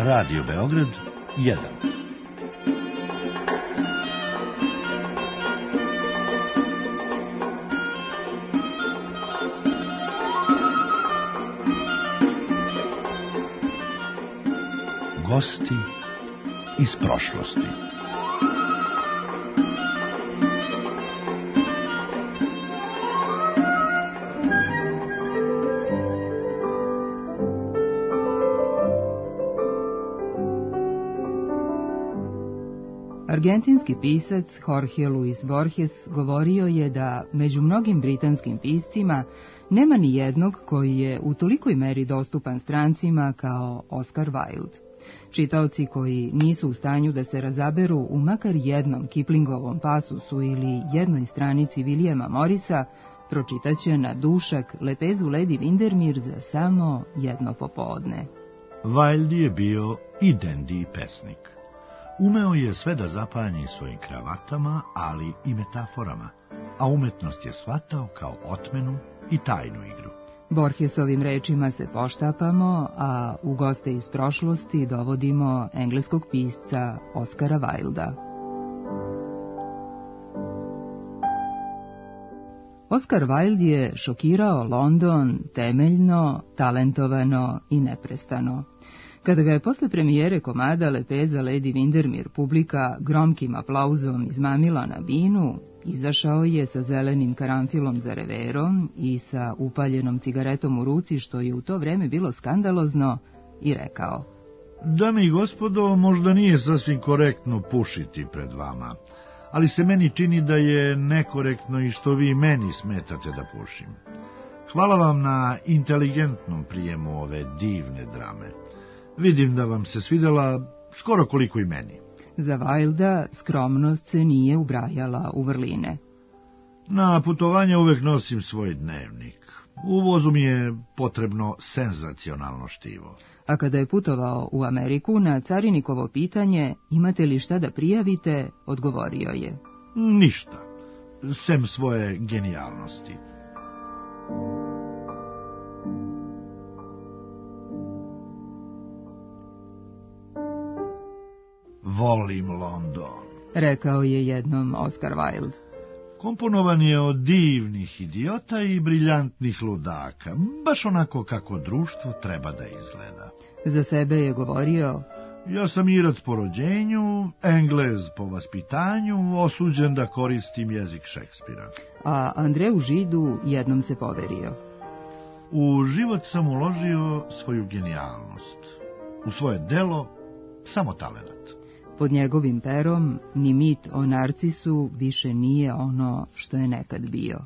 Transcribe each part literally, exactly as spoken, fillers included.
Radio Beograd jedan. Gosti iz prošlosti. Argentinski pisac Jorge Luis Borges govorio je da među mnogim britanskim piscima nema ni jednog koji je u tolikoj meri dostupan strancima kao Oscar Wilde. Čitaoci koji nisu u stanju da se razaberu u makar jednom Kiplingovom pasusu ili jednoj stranici Williama Morrisa, pročitaće na dušak lepezu Lady Windermere za samo jedno popodne. Wilde je bio i dendi i pesnik. Umeo je sve da zapanji svojim kravatama, ali i metaforama, a umetnost je shvatao kao otmenu i tajnu igru. Borgesovim rečima se poštapamo, a u goste iz prošlosti dovodimo engleskog pisca Oscara Wilda. Oscar Wilde je šokirao London temeljno, talentovano i neprestano. Kada ga je posle premijere komada lepeza Lady Windermere publika gromkim aplauzom izmamila na binu, izašao je sa zelenim karanfilom za reverom i sa upaljenom cigaretom u ruci, što je u to vreme bilo skandalozno, i rekao: Dame i gospodo, možda nije sasvim korektno pušiti pred vama, ali se meni čini da je nekorektno i što vi meni smetate da pušim. Hvala vam na inteligentnom prijemu ove divne drame. Vidim da vam se svidela skoro koliko i meni. Za Wilda skromnost se nije ubrajala u vrline. Na putovanje uvek nosim svoj dnevnik. U vozu mi je potrebno senzacionalno štivo. A kada je putovao u Ameriku, na carinikovo pitanje imate li šta da prijavite, odgovorio je: Ništa, sem svoje genijalnosti. Volim London, rekao je jednom Oscar Wilde. Komponovan je od divnih idiota i briljantnih ludaka, baš onako kako društvo treba da izgleda. Za sebe je govorio: Ja sam Irac po rođenju, Englez po vaspitanju, osuđen da koristim jezik Šekspira. A Andreu Židu jednom se poverio: U život sam uložio svoju genijalnost, u svoje delo samo talenat. Pod njegovim perom ni mit o Narcisu više nije ono što je nekad bio.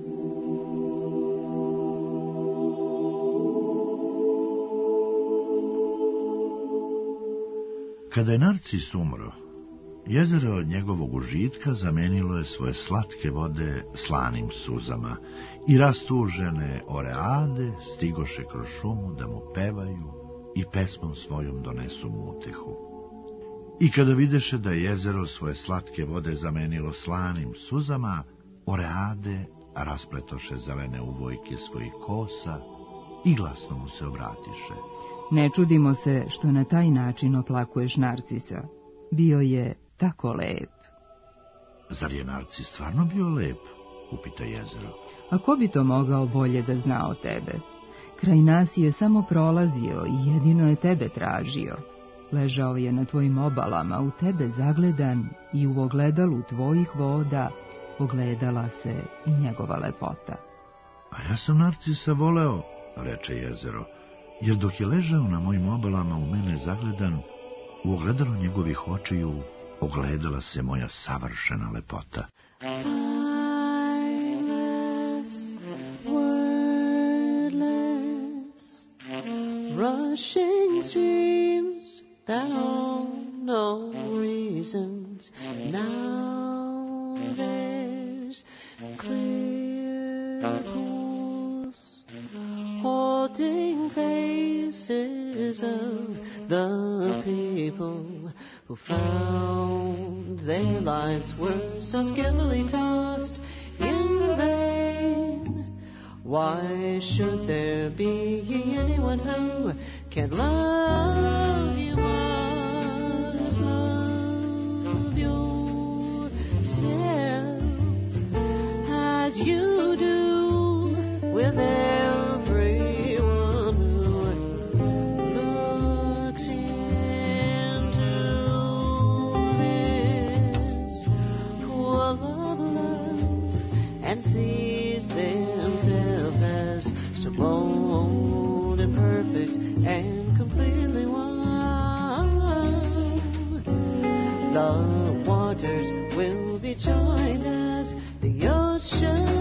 Kada je Narcis umro, jezero od njegovog užitka zamenilo je svoje slatke vode slanim suzama i rastužene oreade stigoše kroz šumu da mu pevaju i pesmom svojom donesu mu utehu. I kada videše da je jezero svoje slatke vode zamenilo slanim suzama, oreade raspletoše zelene uvojke svojih kosa i glasno mu se obratiše: Ne čudimo se što na taj način oplakuješ Narcisa. Bio je tako lep. Zar je Narcis stvarno bio lep? Upita jezero. A ko bi to mogao bolje da zna o tebe? Kraj nas je samo prolazio i jedino je tebe tražio. Ležao je na tvojim obalama, u tebe zagledan, i u ogledalu tvojih voda ogledala se i njegova lepota. A ja sam Narcisa voleo, reče jezero, jer dok je ležao na mojim obalama u mene zagledan, u ogledalu njegovih očiju ogledala se moja savršena lepota. Timeless, wordless, rushing streams that all no reasons. Now there's clear pools holding faces of the people who found their lives were so skillfully tossed in vain. Why should there be anyone who can't love, you must love yourself as you do with everyone who looks into this pool of love and sees themselves as so bold and perfect and completely one. The waters will be joined as the ocean.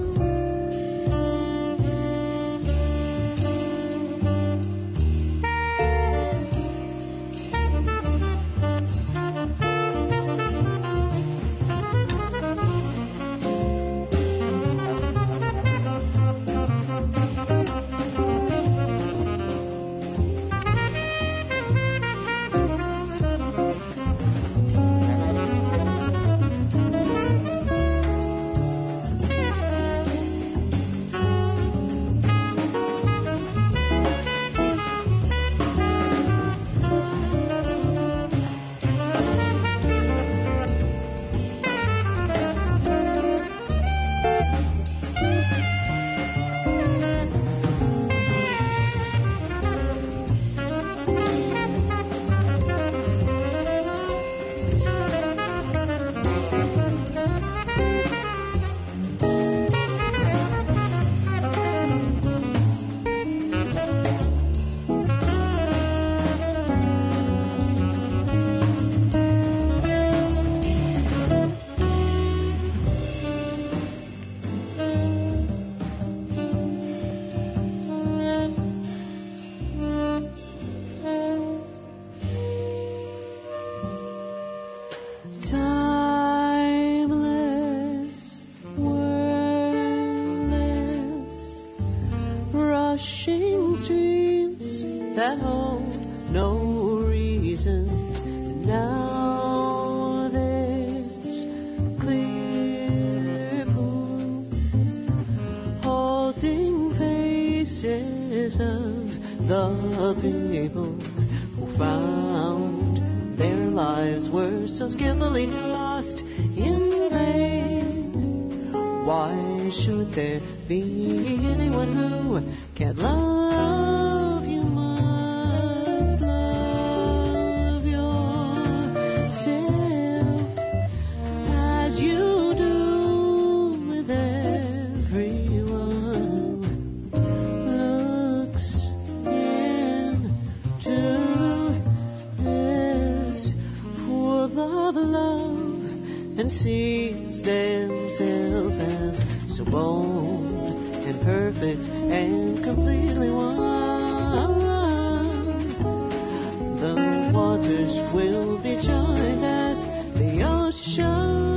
Rushing streams that hold no reasons. Now there's clear pools holding faces of the people who found their lives were so skillfully tossed in vain. Why should there be anyone who can't love? You must love yourself as you do with everyone who looks into this pool of love and sees themselves as so bold and perfect and completely one. The waters will be joined as the ocean.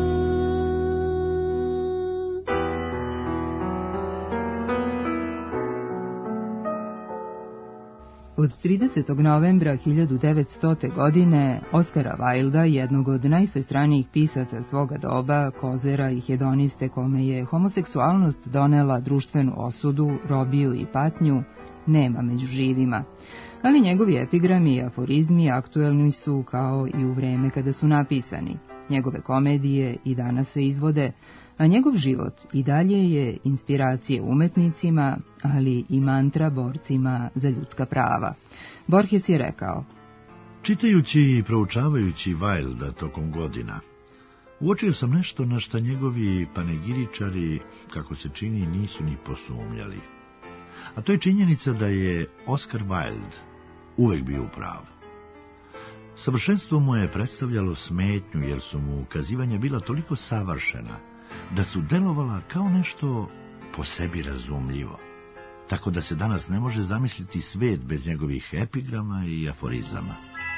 Od tridesetog novembra hiljadu devetstotog. godine Oskara Wilda, jednog od najsvestranijih pisaca svoga doba, kozera i hedoniste kome je homoseksualnost donela društvenu osudu, robiju i patnju, nema među živima. Ali njegovi epigrami i aforizmi aktuelni su kao i u vreme kada su napisani. Njegove komedije i danas se izvode, a njegov život i dalje je inspiracije umetnicima, ali i mantra borcima za ljudska prava. Borges je rekao: čitajući i proučavajući Wilda tokom godina, uočio sam nešto na šta njegovi panegiričari, kako se čini, nisu ni posumnjali. A to je činjenica da je Oscar Wilde uvek bio u pravu. Savršenstvo mu je predstavljalo smetnju, jer su mu ukazivanja bila toliko savršena da su delovala kao nešto po sebi razumljivo, tako da se danas ne može zamisliti svet bez njegovih epigrama i aforizama.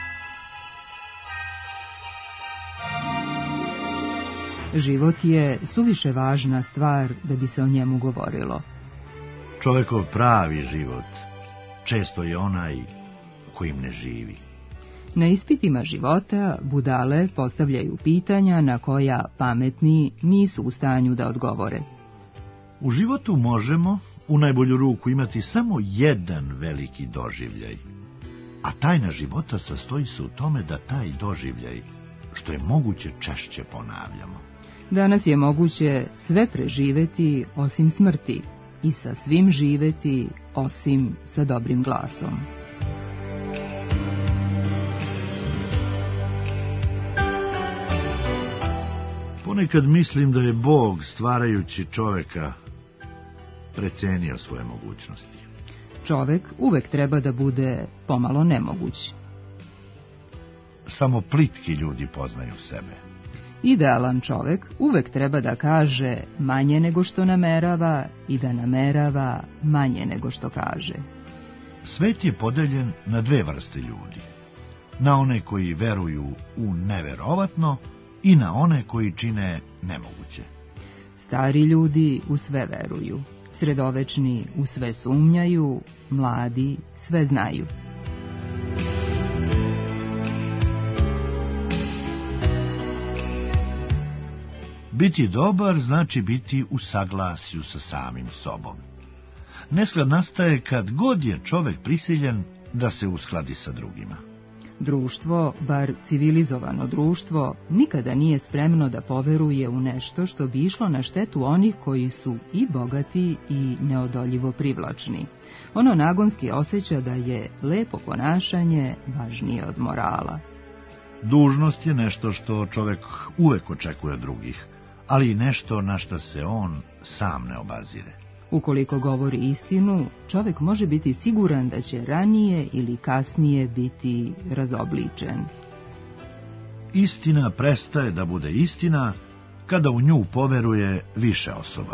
Život je suviše važna stvar da bi se o njemu govorilo. Čovekov pravi život često je onaj kojim ne živi. Na ispitima života budale postavljaju pitanja na koja pametni nisu u stanju da odgovore. U životu možemo u najbolju ruku imati samo jedan veliki doživljaj, A tajna života sastoji se u tome da taj doživljaj, što je moguće, češće ponavljamo. Danas je moguće sve preživeti osim smrti i sa svim živeti osim sa dobrim glasom. Ponekad mislim da je Bog, stvarajući čoveka, precenio svoje mogućnosti. Čovek uvek treba da bude pomalo nemoguć. Samo plitki ljudi poznaju sebe. Idealan čovek uvek treba da kaže manje nego što namerava i da namerava manje nego što kaže. Svet je podeljen na dve vrste ljudi. Na one koji veruju u neverovatno i na one koji čine nemoguće. Stari ljudi u sve veruju, sredovečni u sve sumnjaju, mladi sve znaju. Biti dobar znači biti u saglasju sa samim sobom. Nesklad nastaje kad god je čovek prisiljen da se uskladi sa drugima. Društvo, bar civilizovano društvo, nikada nije spremno da poveruje u nešto što bi išlo na štetu onih koji su i bogati i neodoljivo privlačni. Ono nagonski osjeća da je lepo ponašanje važnije od morala. Dužnost je nešto što čovek uvek očekuje od drugih, ali i nešto na što se on sam ne obazire. Ukoliko govori istinu, čovek može biti siguran da će ranije ili kasnije biti razobličen. Istina prestaje da bude istina kada u nju poveruje više osoba.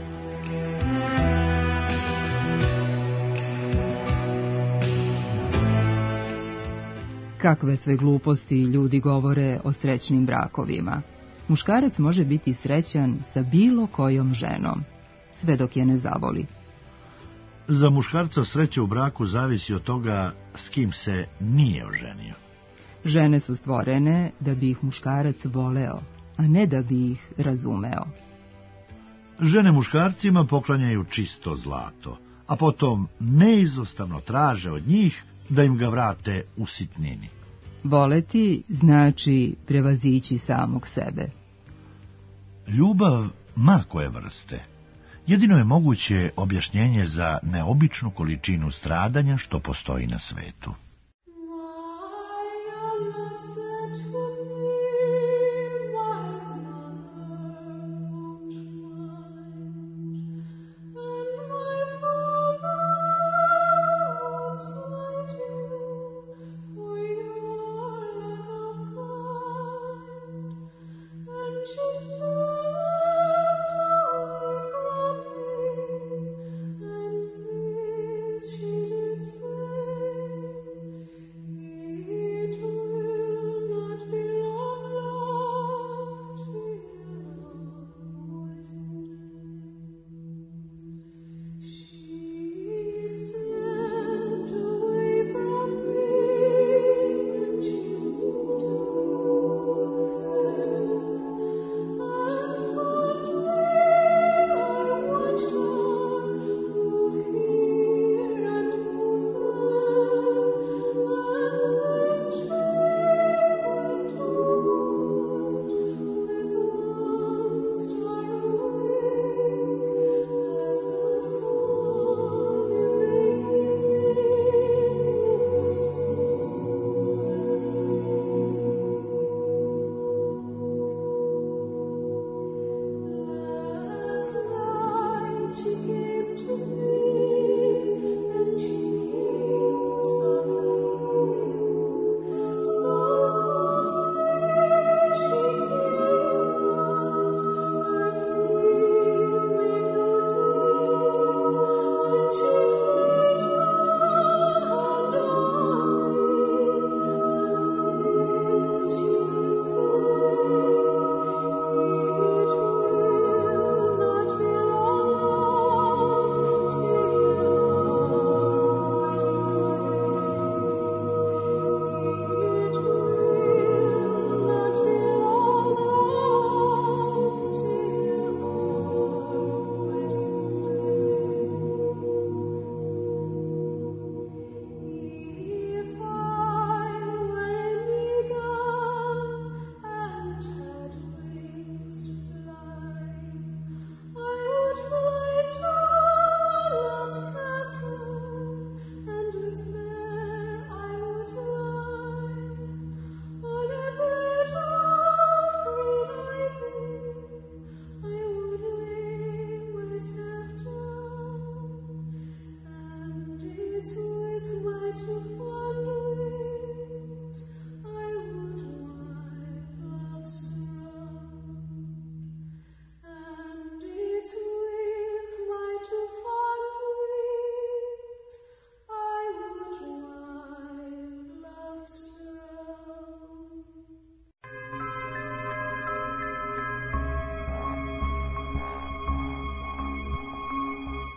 Kakve sve gluposti ljudi govore o srećnim brakovima. Muškarac može biti srećan sa bilo kojom ženom, sve dok je ne zavoli. Za muškarca sreća u braku zavisi od toga s kim se nije oženio. Žene su stvorene da bi ih muškarac voleo, a ne da bi ih razumeo. Žene muškarcima poklanjaju čisto zlato, a potom neizostavno traže od njih da im ga vrate u sitnini. Voleti znači prevazići samog sebe. Ljubav, ma koje vrste, jedino je moguće objašnjenje za neobičnu količinu stradanja što postoji na svetu.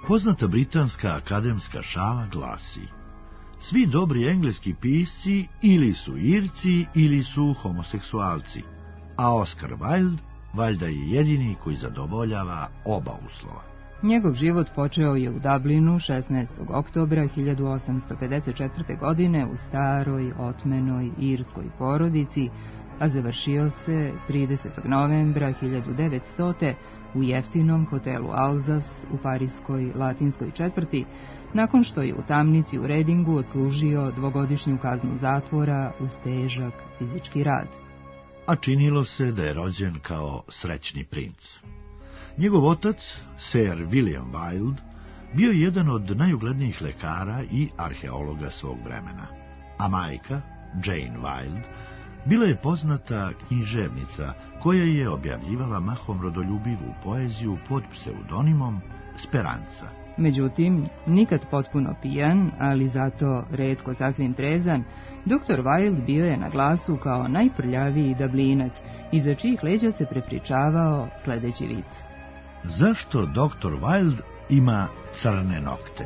Poznata britanska akademska šala glasi: svi dobri engleski pisci ili su Irci ili su homoseksualci, a Oscar Wilde valjda je jedini koji zadovoljava oba uslova. Njegov život počeo je u Dublinu šesnaestog oktobra hiljadu osamsto pedeset četvrte. godine u staroj, otmenoj irskoj porodici, a završio se tridesetog novembra hiljadu devetstote. u jeftinom hotelu Alzas u parijskoj latinskoj četvrti, nakon što je u tamnici u Redingu odslužio dvogodišnju kaznu zatvora uz težak fizički rad. A činilo se da je rođen kao srećni princ. Njegov otac, Sir William Wilde, bio je jedan od najuglednijih lekara i arheologa svog vremena, a majka, Jane Wilde, bila je poznata književnica koja je objavljivala mahom rodoljubivu poeziju pod pseudonimom Speranca. Međutim, nikad potpuno pijan, ali zato retko sasvim trezan, doktor Wilde bio je na glasu kao najprljaviji Dublinac, iza čijih leđa se prepričavao sledeći vic. Zašto doktor Wilde ima crne nokte?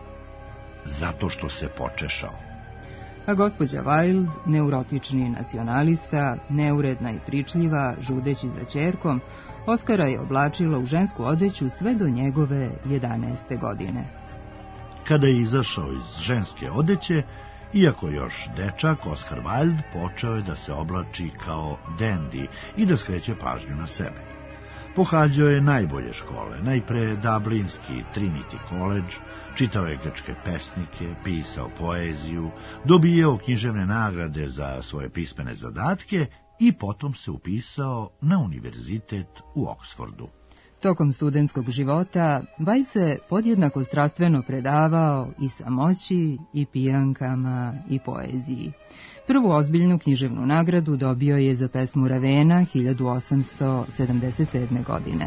Zato što se počešao. A gospođa Wilde, neurotični nacionalista, neuredna i pričljiva, žudeći za ćerkom, Oskara je oblačila u žensku odeću sve do njegove jedanaeste godine. Kada je izašao iz ženske odeće, iako još dečak, Oscar Wilde počeo je da se oblači kao dandy i da skreće pažnju na sebe. Pohađao je najbolje škole, najpre Dublinski Trinity College, čitao je grčke pesnike, pisao poeziju, dobijao književne nagrade za svoje pismene zadatke i potom se upisao na univerzitet u Oksfordu. Tokom studentskog života Wilde se podjednako strastveno predavao i samoći, i pijankama, i poeziji. Prvu ozbiljnu književnu nagradu dobio je za pesmu Ravena hiljadu osamsto sedamdeset sedme. godine.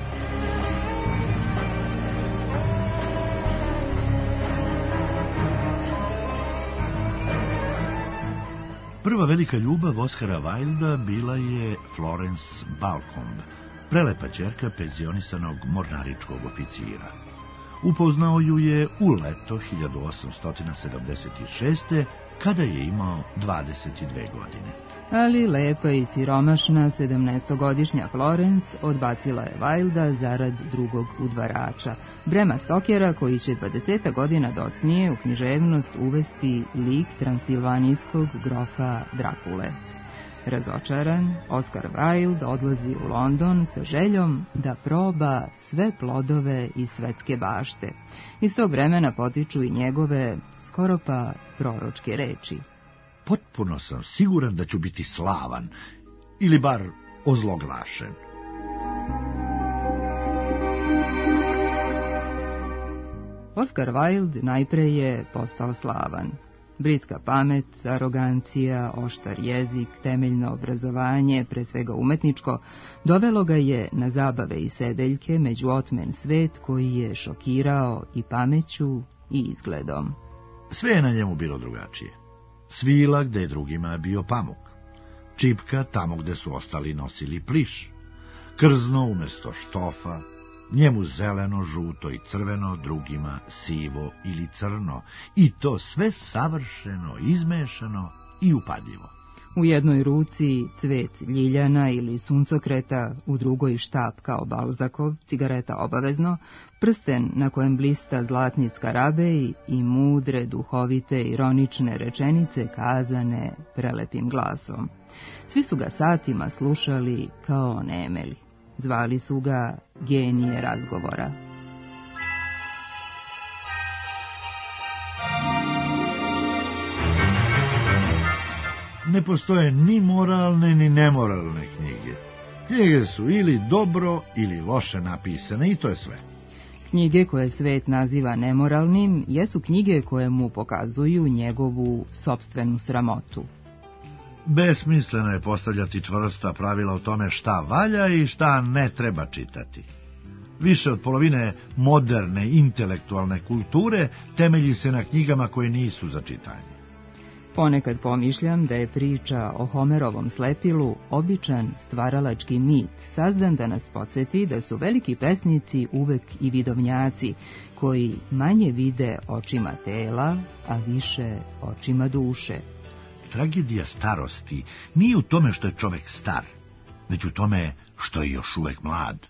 Prva velika ljubav Oscara Wilda bila je Florence Balcombe, prelepa ćerka penzionisanog mornaričkog oficira. Upoznao ju je u leto hiljadu osamsto sedamdeset šeste. kada je imao dvadeset dve godine. Ali lepa i siromašna sedamnaestogodišnja Florence odbacila je Wilda zarad drugog udvarača, Brema Stokera, koji će dvadeset godina docnije u književnost uvesti lik transilvanijskog grofa Drakule. Razočaran, Oscar Wilde odlazi u London sa željom da proba sve plodove iz svetske bašte. Iz tog vremena potiču i njegove skoro pa proročke reči. Potpuno sam siguran da ću biti slavan, ili bar ozloglašen. Oscar Wilde najpre je postao slavan. Britka pamet, arogancija, oštar jezik, temeljno obrazovanje, pre svega umetničko, dovelo ga je na zabave i sedeljke među otmen svet koji je šokirao i pameću i izgledom. Sve je na njemu bilo drugačije. Svila gde je drugima bio pamuk, čipka tamo gde su ostali nosili pliš, krzno umesto štofa, njemu zeleno, žuto i crveno, drugima sivo ili crno, i to sve savršeno, izmešano i upadljivo. U jednoj ruci cvet ljiljana ili suncokreta, u drugoj štap kao Balzakov, cigareta obavezno, prsten na kojem blista zlatni skarabej i mudre, duhovite, ironične rečenice kazane prelepim glasom. Svi su ga satima slušali kao onemeli. Zvali su ga genije razgovora. Ne postoje ni moralne ni nemoralne knjige. Knjige su ili dobro ili loše napisane i to je sve. Knjige koje svet naziva nemoralnim jesu knjige koje mu pokazuju njegovu sopstvenu sramotu. Besmisleno je postavljati čvrsta pravila o tome šta valja i šta ne treba čitati. Više od polovine moderne intelektualne kulture temelji se na knjigama koje nisu za čitanje. Ponekad pomišljam da je priča o Homerovom slepilu običan stvaralački mit, sazdan da nas podsjeti da su veliki pesnici uvek i vidovnjaci, koji manje vide očima tela, a više očima duše. Tragedija starosti nije u tome što je čovek star, već u tome što je još uvek mlad.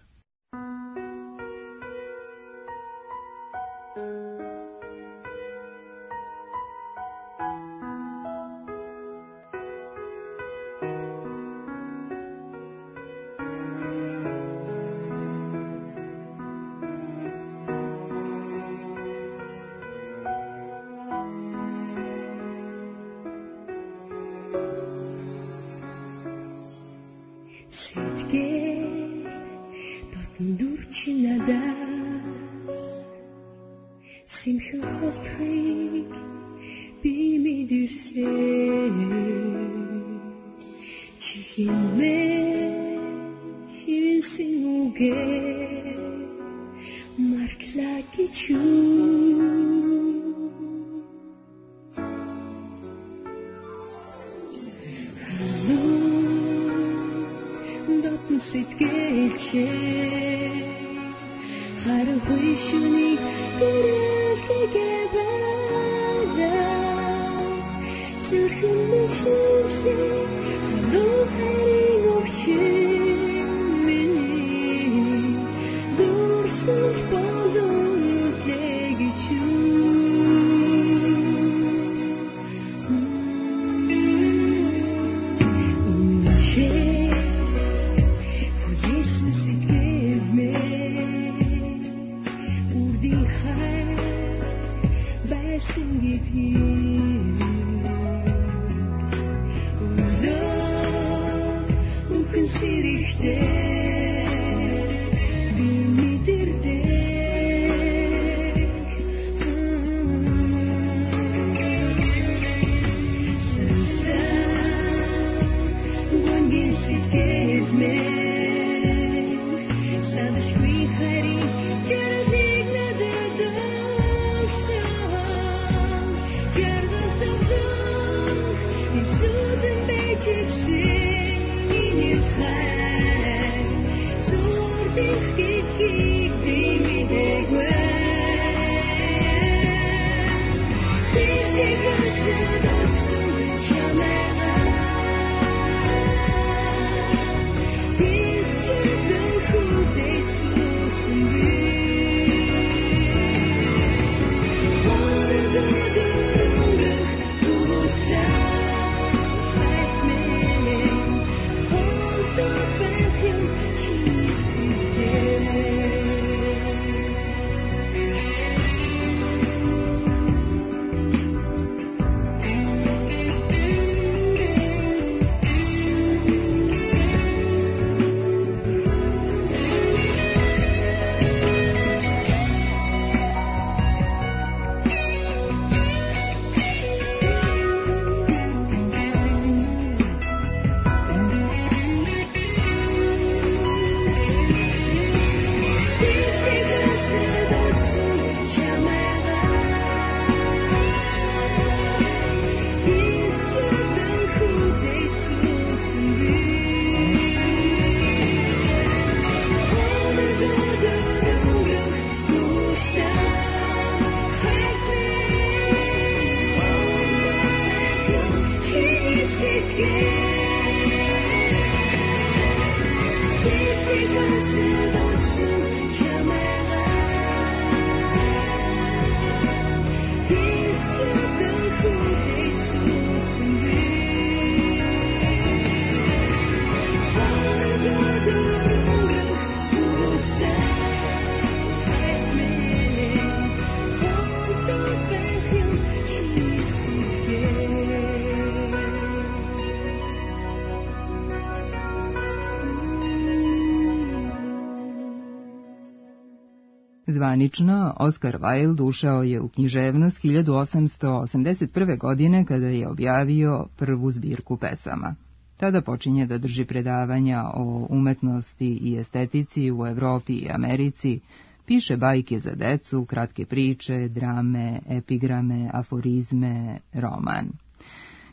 Zvanično, Oscar Wilde ušao je u književnost hiljadu osamsto osamdeset prve. godine kada je objavio prvu zbirku pesama. Tada počinje da drži predavanja o umetnosti i estetici u Evropi i Americi, piše bajke za decu, kratke priče, drame, epigrame, aforizme, roman.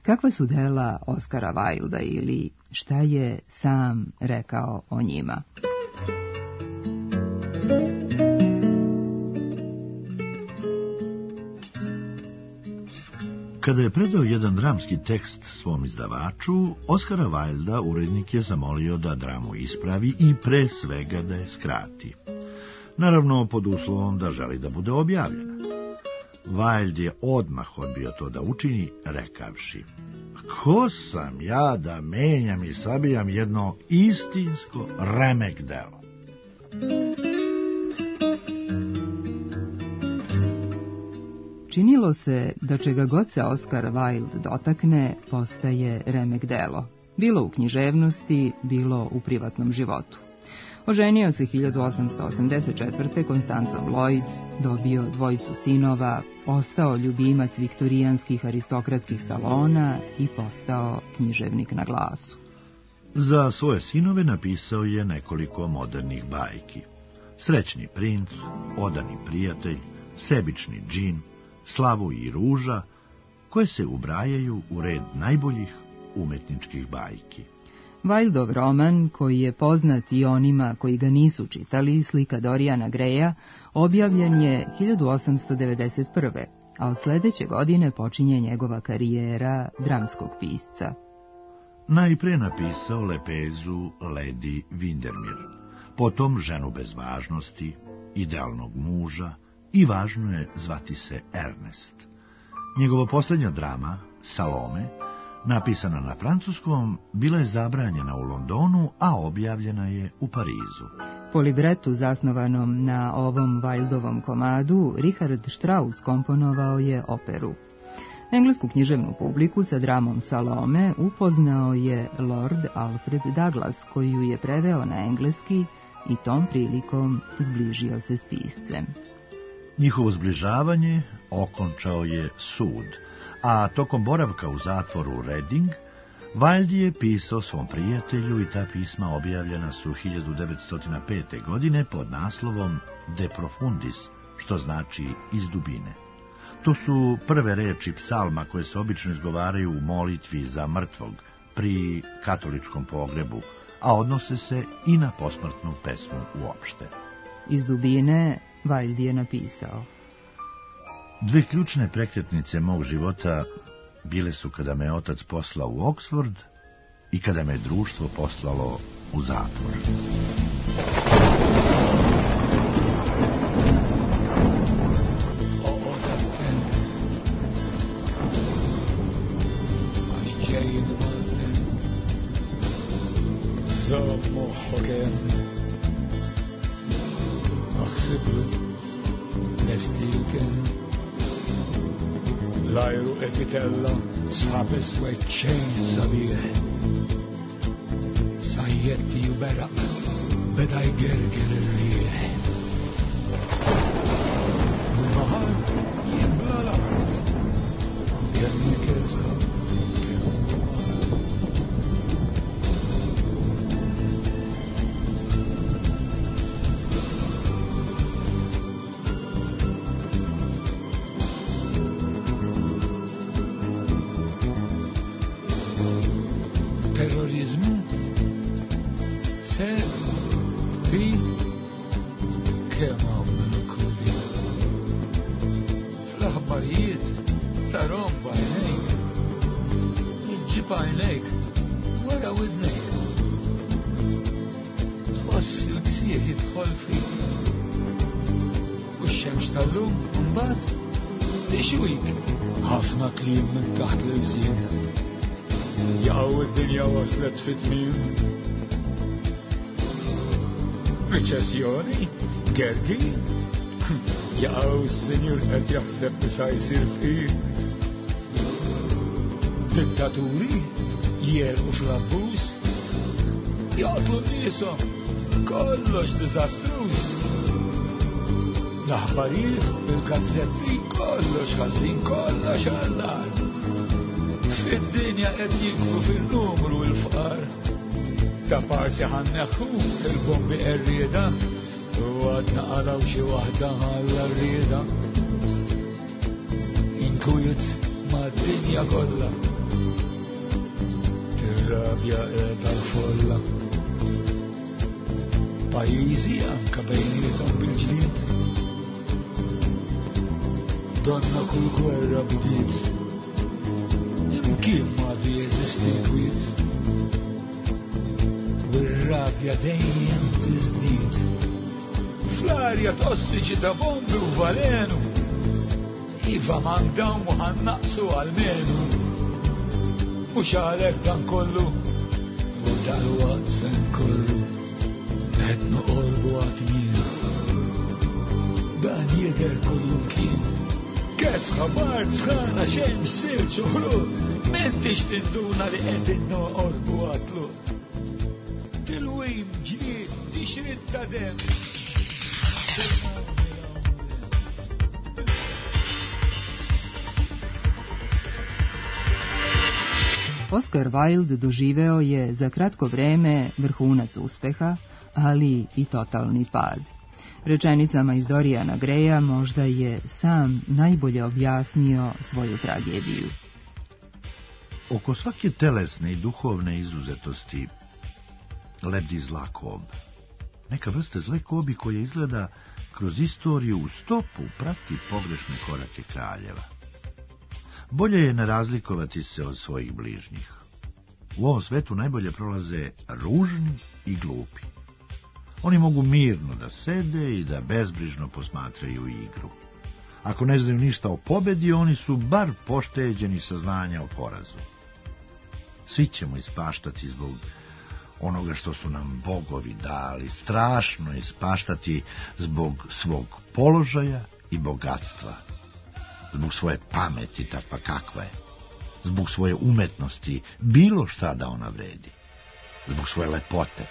Kakva su dela Oskara Wilda ili šta je sam rekao o njima? Kada je predao jedan dramski tekst svom izdavaču, Oskara Wilda urednik je zamolio da dramu ispravi i pre svega da je skrati. Naravno, pod uslovom da želi da bude objavljena. Wilde je odmah odbio to da učini, rekavši: ko sam ja da menjam i sabijam jedno istinsko remek delo? Činilo se da čega god se Oskar Wilde dotakne, postaje remek delo. Bilo u književnosti, bilo u privatnom životu. Oženio se hiljadu osamsto osamdeset četvrte Konstancom Lloyd, dobio dvojicu sinova, ostao ljubimac viktorijanskih aristokratskih salona i postao književnik na glasu. Za svoje sinove napisao je nekoliko modernih bajki. Srećni princ, odani prijatelj, sebični džin, Slavu i Ruža, koje se ubrajaju u red najboljih umetničkih bajki. Wildov roman, koji je poznat i onima koji ga nisu čitali, Slika Dorijana Greja, objavljen je hiljadu osamsto devedeset prve, a od sledeće godine počinje njegova karijera dramskog pisca. Najpre napisao lepezu Lady Windermere, potom Ženu bez važnosti, Idealnog muža i važno je zvati se Ernest. Njegova posljednja drama, Salome, napisana na francuskom, bila je zabranjena u Londonu, a objavljena je u Parizu. Po libretu zasnovanom na ovom Wildovom komadu, Richard Strauss komponovao je operu. Englesku književnu publiku sa dramom Salome upoznao je Lord Alfred Douglas, koji ju je preveo na engleski i tom prilikom zbližio se s piscem. Njihovo zbližavanje okončao je sud, a tokom boravka u zatvoru Reading, Wilde je pisao svom prijatelju i ta pisma objavljena su hiljadu devetsto pete. godine pod naslovom De Profundis, što znači iz dubine. To su prve reči psalma koje se obično izgovaraju u molitvi za mrtvog pri katoličkom pogrebu, a odnose se i na posmrtnu pesmu uopšte. Iz dubine Wilde je napisao: Dve ključne prekretnice mog života bile su kada me otac poslao u Oxford i kada me društvo poslalo u zatvor. Lajru etitella sabes we ċejn sabire Sajjetti ju beraq beda jgerger il-rieħ Il-bahar jibla l-art Jemmi kezza fit-tmiem Reċessjoni, gergi Jaqaw s-senjur qed jaħseb li sa jsir fqir Dittaturi jerqu fl-abbuż Jaqtlu n-nieshom kollox diżastruż L-aħbarijiet bil-gazzetti kollox ħażin kollox għall-ar Fid-dinja qed jikbu fil-numru l-fqar Ta' parsi ħanneħħu il-bombi qerrieda u għadna qalaw xi waħda għall-rrieda Inkwiet mad-dinja kollha ir-rabja tal-folla. Pajjiżi anka bejnietom bil-ġlied. Donna kull gwerra bdiet. Imkien ma di jeżisti kwiet. U r-rabja dejjem tiżdied. Fl-arja tossiċi ta' bombi u valenu. Iva mandaw muħan naqsu għal-menu. Mux għalek dan kollu, u dal-waqt sen kollu. Għednu qorbu għatmina. Dan jeder kollu kien. Kes ħabart sħana xem sirċu ħlu. Mentix tinduna li għedinnu qorbu għatlu. Tilwim ġlied, tixrid ta' dem. Oscar Wilde doživeo je za kratko vreme vrhunac uspeha, ali i totalni pad. Rečenicama iz Dorijana Greja možda je sam najbolje objasnio svoju tragediju. Oko svake telesne i duhovne izuzetosti lebdi zla kob. Neka vrsta zle kobi koja izgleda kroz istoriju u stopu prati pogrešne korake kraljeva. Bolje je ne razlikovati se od svojih bližnjih. U ovom svetu najbolje prolaze ružni i glupi. Oni mogu mirno da sede i da bezbrižno posmatraju igru. Ako ne znaju ništa o pobedi, oni su bar pošteđeni saznanja o porazu. Svi ćemo ispaštati zbog onoga što su nam bogovi dali, strašno ispaštati zbog svog položaja i bogatstva, zbog svoje pameti takva kakva je, zbog svoje umetnosti, bilo šta da ona vredi, zbog svoje lepote.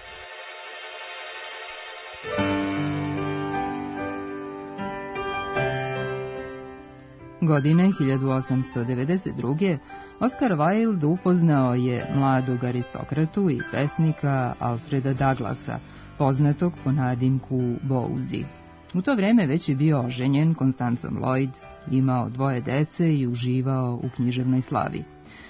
Godine hiljadu osamsto devedeset druge. Oscar Wilde upoznao je mladog aristokratu i pesnika Alfreda Douglasa, poznatog po nadimku Bowie. U to vreme već je bio oženjen Constancom Lloyd, imao dvoje dece i uživao u književnoj slavi.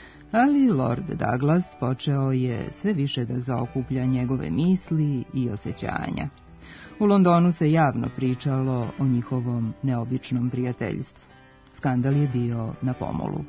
Ali Lord Douglas počeo je sve više da zaokuplja njegove misli i osjećanja. U Londonu se javno pričalo o njihovom neobičnom prijateljstvu. Skandal je bio na pomolu.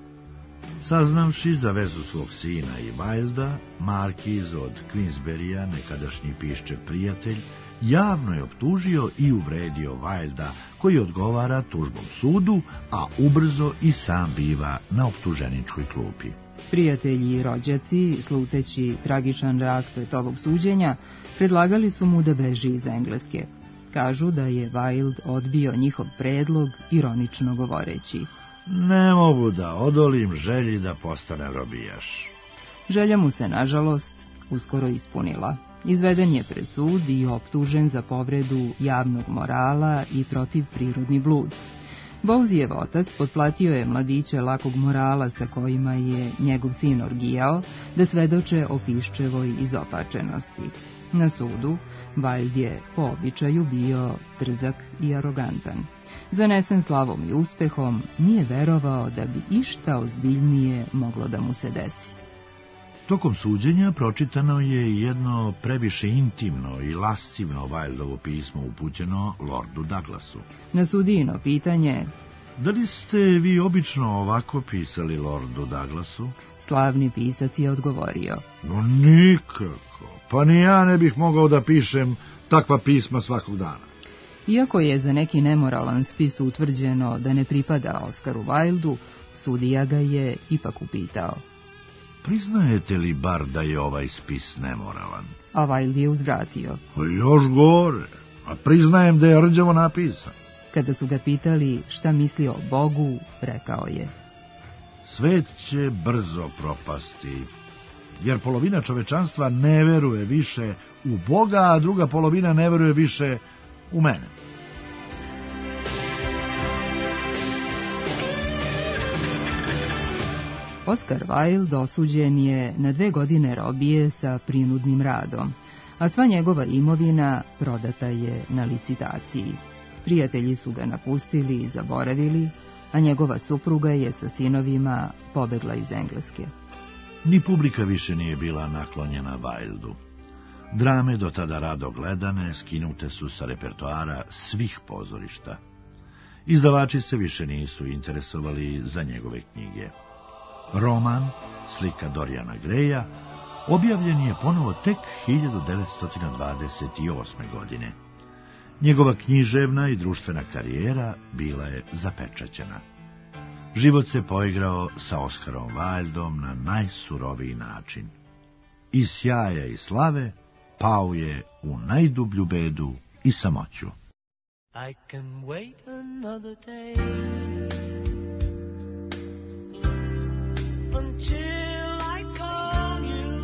Saznavši za vezu svog sina i Wilda, markiz od Queensberrya, nekadašnji piščev prijatelj, javno je optužio i uvredio Wilda, koji odgovara tužbom sudu, a ubrzo i sam biva na optuženičkoj klupi. Prijatelji i rođaci, sluteći tragičan rasplet ovog suđenja, predlagali su mu da beži iz Engleske. Kažu da je Wilde odbio njihov predlog, ironično govoreći: Ne mogu da odolim želji da postane robijaš. Želja mu se, nažalost, uskoro ispunila. Izveden je pred sud i optužen za povredu javnog morala i protiv prirodni blud. Bowsijev otac potplatio je mladiće lakog morala sa kojima je njegov sin orgijao da svedoče o piščevoj izopačenosti. Na sudu Wilde je po običaju bio drzak i arogantan. Zanesen slavom i uspehom, nije verovao da bi išta ozbiljnije moglo da mu se desi. Tokom suđenja pročitano je jedno previše intimno i lascivno Wildovo pismo upućeno Lordu Douglasu. Na sudijino pitanje: Da li ste vi obično ovako pisali Lordu Douglasu? Slavni pisac je odgovorio: No nikako, pa ni ja ne bih mogao da pišem takva pisma svakog dana. Iako je za neki nemoralan spis utvrđeno da ne pripada Oscaru Wildu, sudija ga je ipak upitao: Priznajete li bar da je ovaj spis nemoralan? A Wilde je uzvratio: Još gore, a priznajem da je rđavo napisan. Kada su ga pitali šta misli o Bogu, rekao je: Svet će brzo propasti, jer polovina čovečanstva ne veruje više u Boga, a druga polovina ne veruje više u mene. Oscar Wilde osuđen je na dve godine robije sa prinudnim radom, a sva njegova imovina prodata je na licitaciji. Prijatelji su ga napustili i zaboravili, a njegova supruga je sa sinovima pobegla iz Engleske. Ni publika više nije bila naklonjena Wildu. Drame do tada rado gledane skinute su sa repertoara svih pozorišta. Izdavači se više nisu interesovali za njegove knjige. Roman, slika Dorijana Greja, objavljen je ponovo tek hiljadu devetsto dvadeset osme. godine. Njegova književna i društvena karijera bila je zapečaćena. Život se poigrao sa Oskarom Wildom na najsuroviji način. Iz sjaja i slave pao je u najdublju bedu i samoću. I can wait another day until I call you.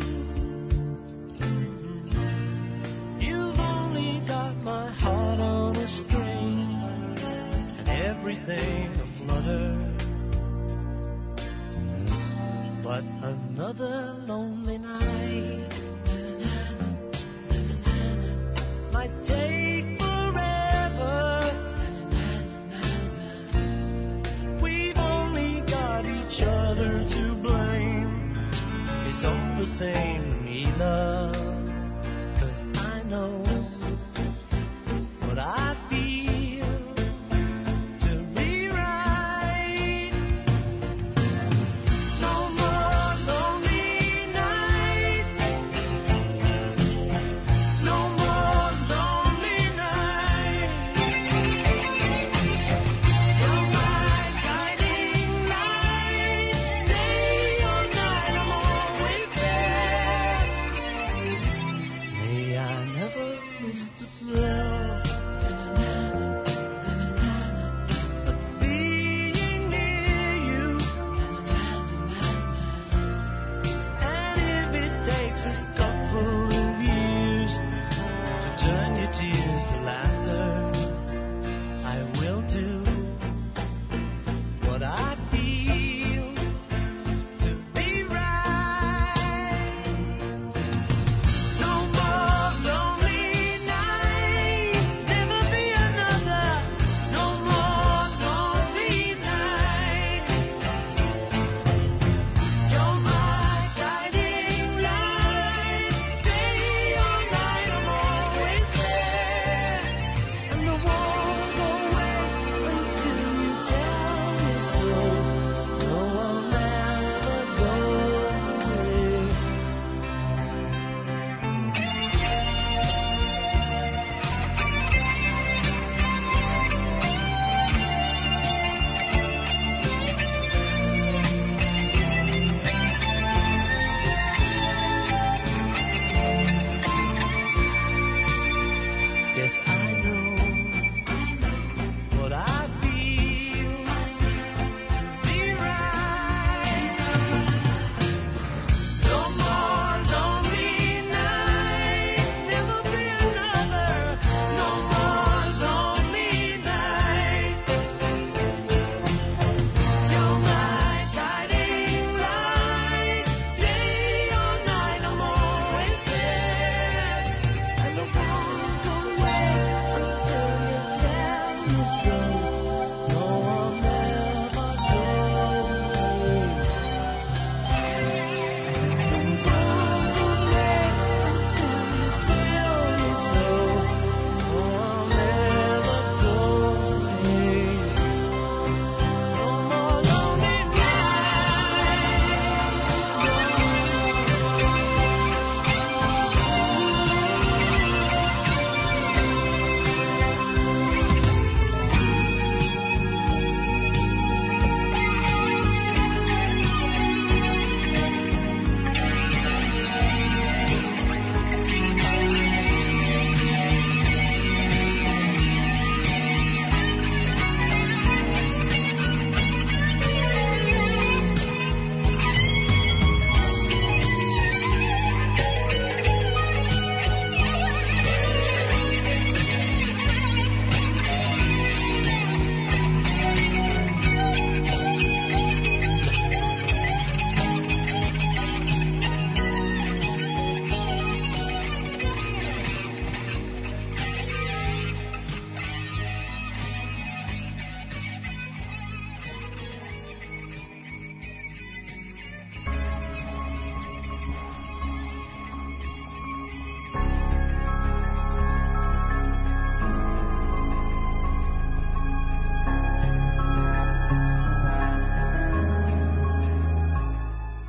You've only got my heart on a string and everything aflutter. But another lonely night might take forever. We've only got each other to blame. It's all the same to me, love, 'cause I know what I feel to be right. No more lonely nights, no more lonely nights. You're my guiding light, day or night I'm always there.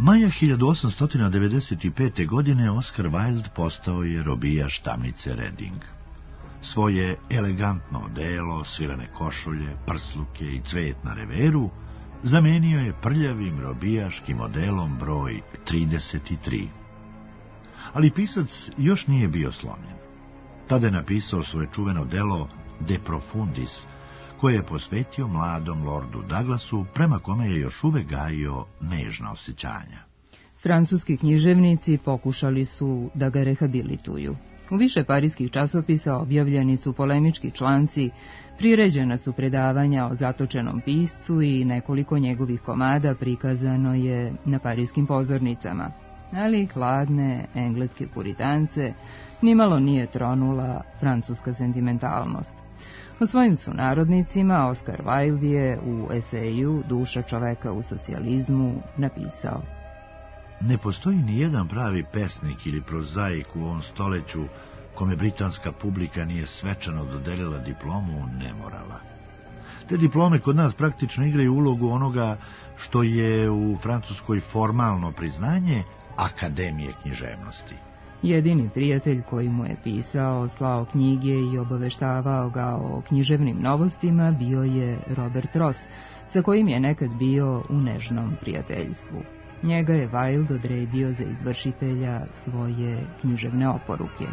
Maja hiljadu osamsto devedeset pete. godine Oscar Wilde postao je robijaš tamnice Reading. Svoje elegantno odelo, svirane košulje, prsluke i cvet na reveru zamenio je prljavim robijaškim odelom broj trideset tri. Ali pisac još nije bio slomljen. Tada je napisao svoje čuveno delo De Profundis, koje je posvetio mladom lordu Douglasu, prema kome je još uvek gajio nežna osjećanja. Francuski književnici pokušali su da ga rehabilituju. U više parijskih časopisa objavljeni su polemički članci, priređena su predavanja o zatočenom piscu i nekoliko njegovih komada prikazano je na parijskim pozornicama. Ali hladne engleske puritance nimalo nije tronula francuska sentimentalnost. O svojim sunarodnicima Oscar Wilde je u eseju Duša čoveka u socijalizmu napisao: Ne postoji ni jedan pravi pesnik ili prozaik u ovom stoleću kome britanska publika nije svečano dodelila diplomu nemorala. Te diplome kod nas praktično igraju ulogu onoga što je u Francuskoj formalno priznanje Akademije književnosti. Jedini prijatelj koji mu je pisao, slao knjige i obaveštavao ga o književnim novostima bio je Robert Ross, sa kojim je nekad bio u nežnom prijateljstvu. Njega je Wilde odredio za izvršitelja svoje književne oporuke.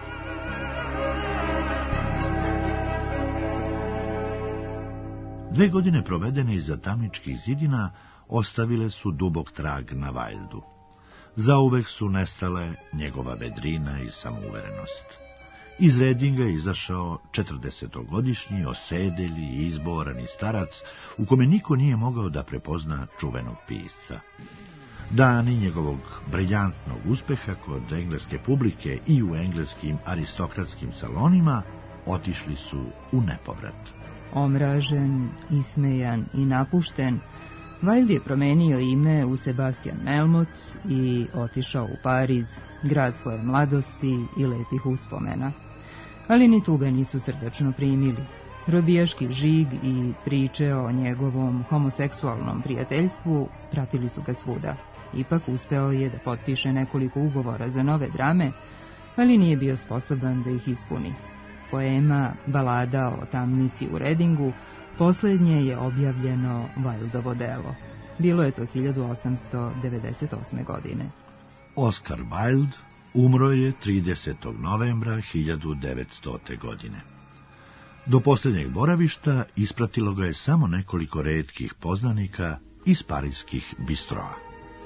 Dve godine provedene iza tamničkih zidina ostavile su dubok trag na Wildu. Zauvek su nestale njegova vedrina i samouverenost. Iz Readinga je izašao četrdesetogodišnji, osedelji i izborani starac, u kome niko nije mogao da prepozna čuvenog pisca. Dani njegovog briljantnog uspeha kod engleske publike i u engleskim aristokratskim salonima otišli su u nepovrat. Omražen, ismejan i napušten, Wilde je promenio ime u Sebastian Melmoth i otišao u Pariz, grad svoje mladosti i lepih uspomena. Ali ni tu ga nisu srdačno primili. Robijaški žig i priče o njegovom homoseksualnom prijateljstvu pratili su ga svuda. Ipak uspeo je da potpiše nekoliko ugovora za nove drame, ali nije bio sposoban da ih ispuni. Poema Balada o tamnici u Readingu posljednje je objavljeno Wildovo delo. Bilo je to hiljadu osamsto devedeset osme. godine. Oscar Wilde umro je tridesetog novembra hiljadu devetstote. godine. Do posljednjeg boravišta ispratilo ga je samo nekoliko retkih poznanika iz parijskih bistroa.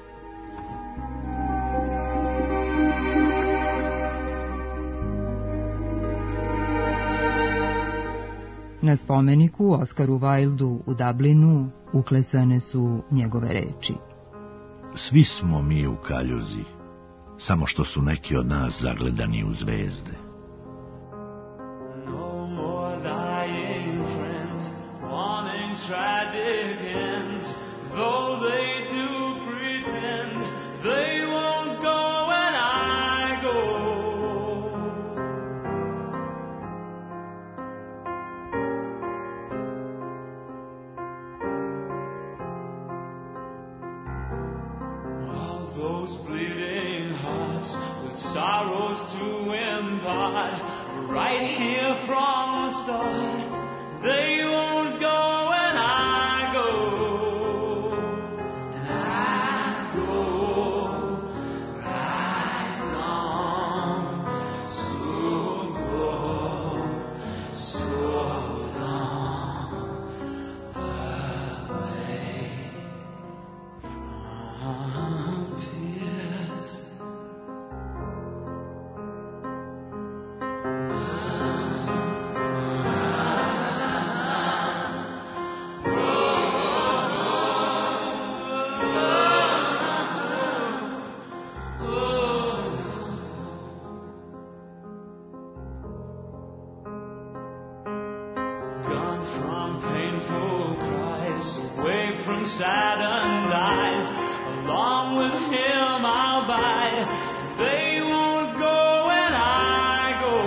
Na spomeniku Oskaru Wildu u Dublinu uklesane su njegove reči: Svi smo mi u kaljuzi, samo što su neki od nas zagledani u zvezde. No more dying friends, wanting tragic ends, though they do pretend they won't go when I go. Those bleeding hearts with sorrows to impart, right here from the start, they won't go when I go. And I go right on, so go, so long away from tears. Gone from painful cries, away from saddened eyes, along with him I'll buy. They won't go when I go.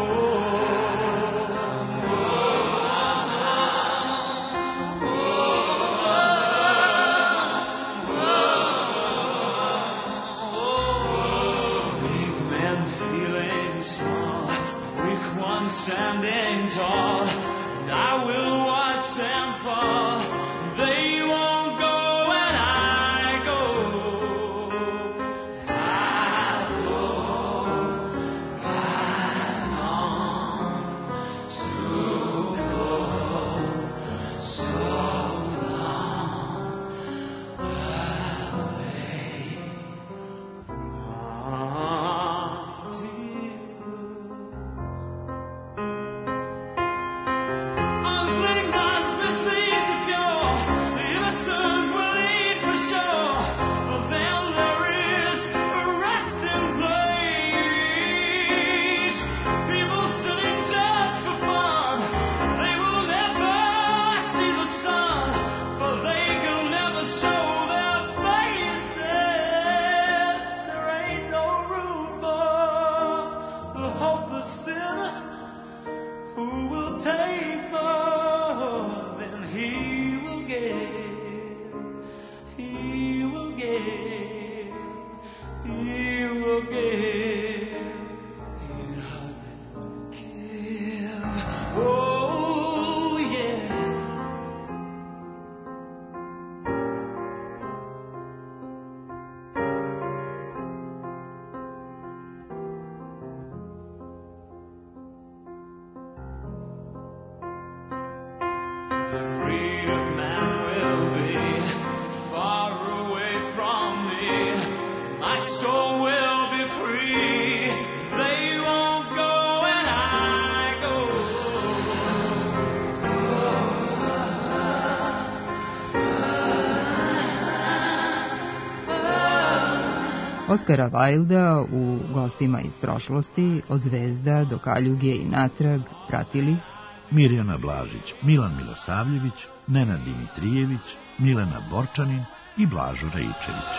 Oskara Wilda u Gostima iz prošlosti, od Zvezda do Kaljuge i natrag, pratili Mirjana Blažić, Milan Milosavljević, Nenad Dimitrijević, Milena Borčanin i Blažo Raičević.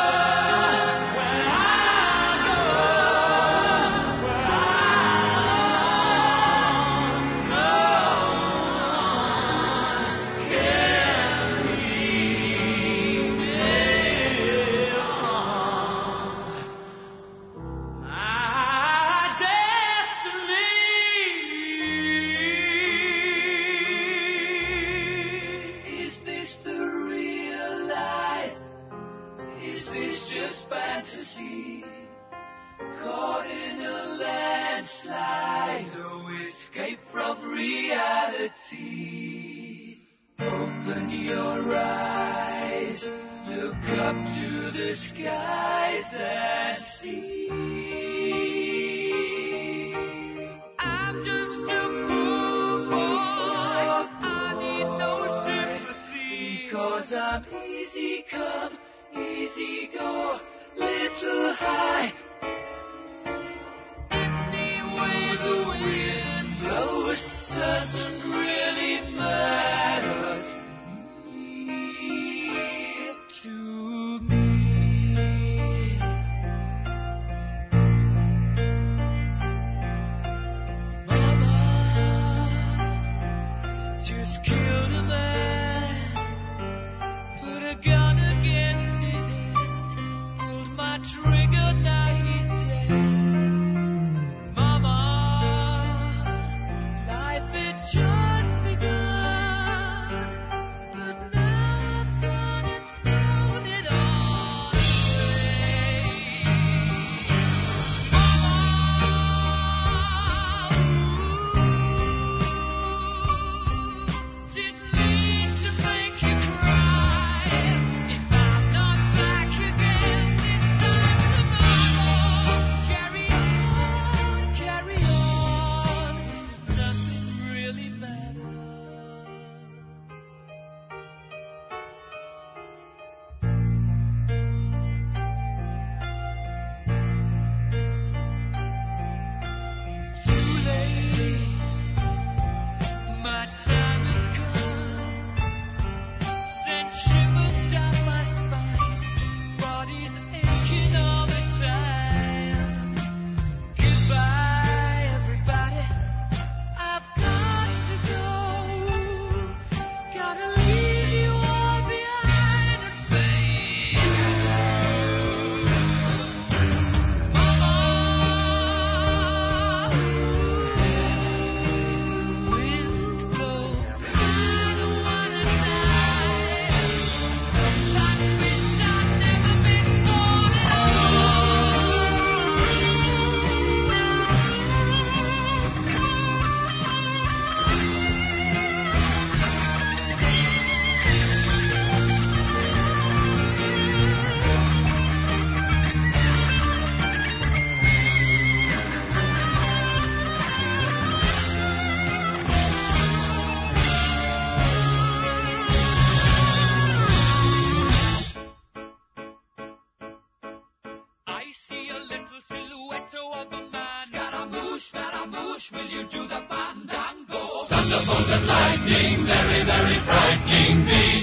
Will you do the fandango? Thunderbolt and lightning, very, very frightening me.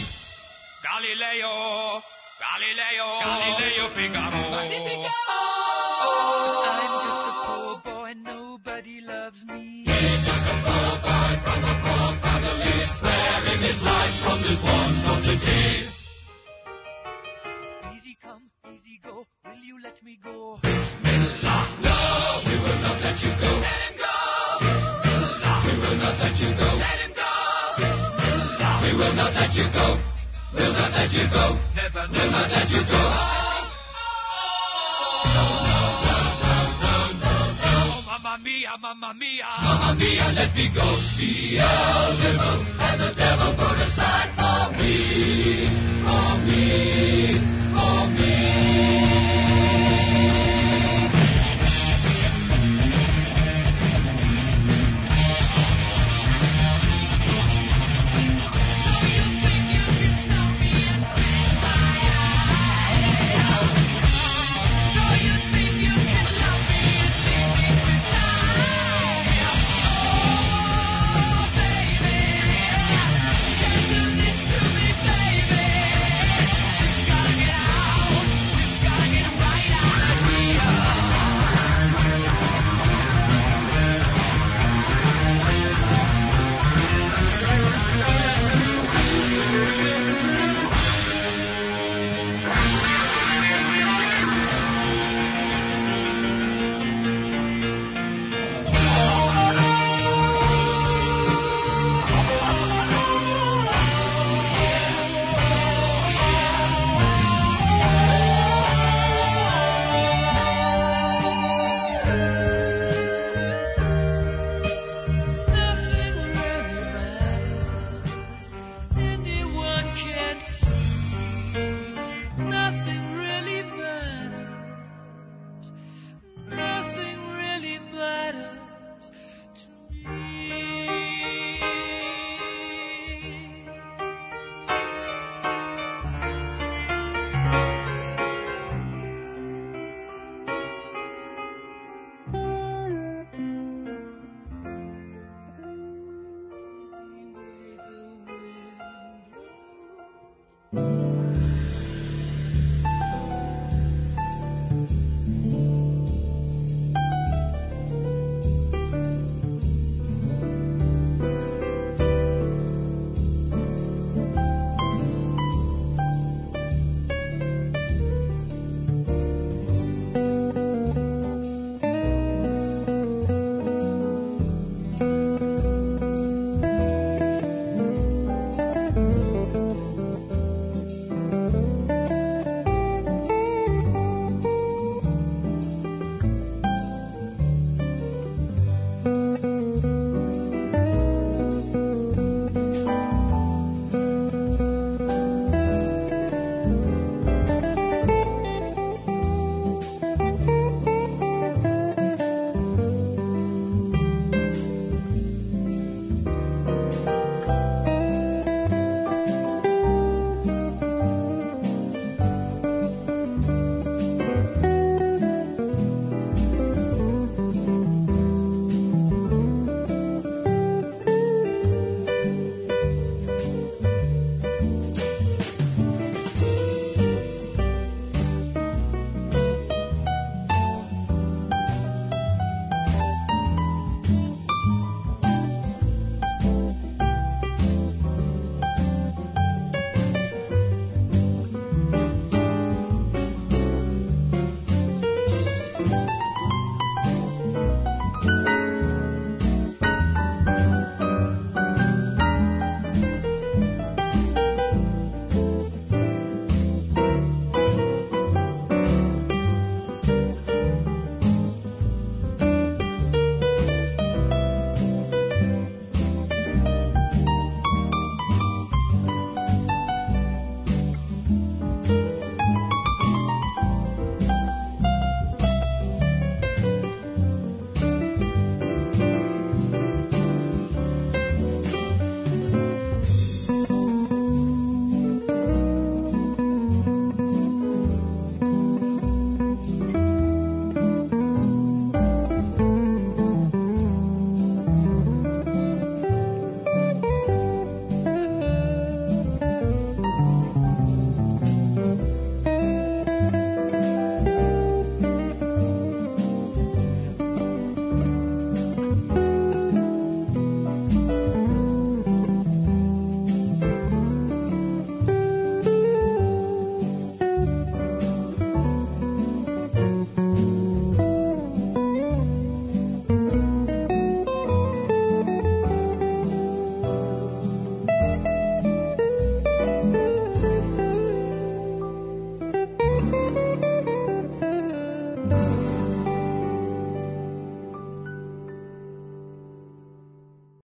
Galileo, Galileo, Galileo Figaro. Magnifico! Oh, I'm just a poor boy, nobody loves me. He's just a poor boy from a poor family, sparing his life from this monstrosity. Easy come, easy go, will you let me go? Bismillah, no, we will not let you go. Let him go! Bismillah, we will not let you go. Let him go! Bismillah, we will not let you go. We'll not let you go. Never, never let you go. No, no, no, no, no, no, no. Oh, Mamma mia, Mamma mia. Mamma mia, let me go. Beelzebub has a devil put aside for me, for me.